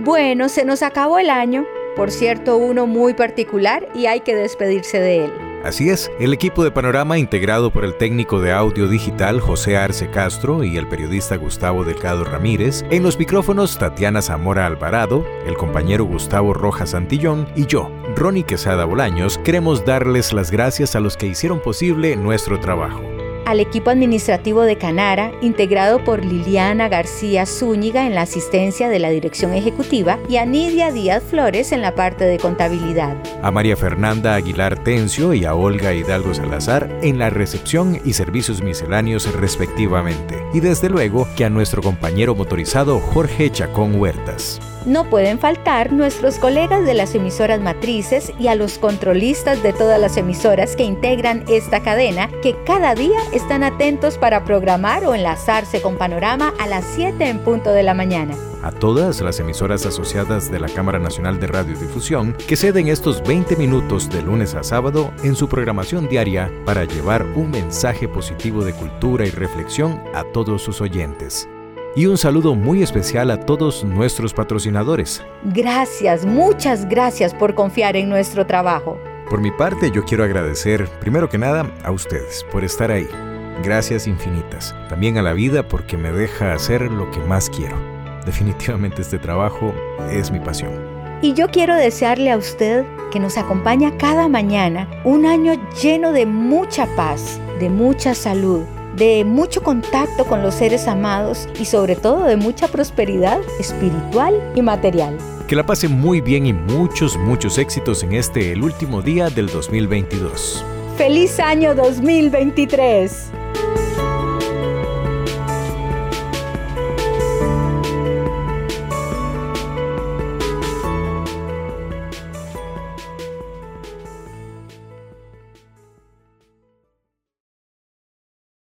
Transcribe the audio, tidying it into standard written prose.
Bueno, se nos acabó el año, por cierto, uno muy particular y hay que despedirse de él. Así es, el equipo de Panorama, integrado por el técnico de audio digital José Arce Castro y el periodista Gustavo Delgado Ramírez, en los micrófonos Tatiana Zamora Alvarado, el compañero Gustavo Rojas Santillón y yo, Ronnie Quesada Bolaños, queremos darles las gracias a los que hicieron posible nuestro trabajo. Al equipo administrativo de Canara, integrado por Liliana García Zúñiga en la asistencia de la dirección ejecutiva y a Nidia Díaz Flores en la parte de contabilidad. A María Fernanda Aguilar Tencio y a Olga Hidalgo Salazar en la recepción y servicios misceláneos respectivamente. Y desde luego que a nuestro compañero motorizado Jorge Chacón Huertas. No pueden faltar nuestros colegas de las emisoras matrices y a los controlistas de todas las emisoras que integran esta cadena, que cada día están atentos para programar o enlazarse con Panorama a las 7 en punto de la mañana. A todas las emisoras asociadas de la Cámara Nacional de Radiodifusión que ceden estos 20 minutos de lunes a sábado en su programación diaria para llevar un mensaje positivo de cultura y reflexión a todos sus oyentes. Y un saludo muy especial a todos nuestros patrocinadores. Gracias, muchas gracias por confiar en nuestro trabajo. Por mi parte, yo quiero agradecer, primero que nada, a ustedes por estar ahí. Gracias infinitas. También a la vida porque me deja hacer lo que más quiero. Definitivamente este trabajo es mi pasión. Y yo quiero desearle a usted que nos acompaña cada mañana un año lleno de mucha paz, de mucha salud, de mucho contacto con los seres amados y sobre todo de mucha prosperidad espiritual y material. Que la pase muy bien y muchos éxitos en el último día del 2022. ¡Feliz año 2023!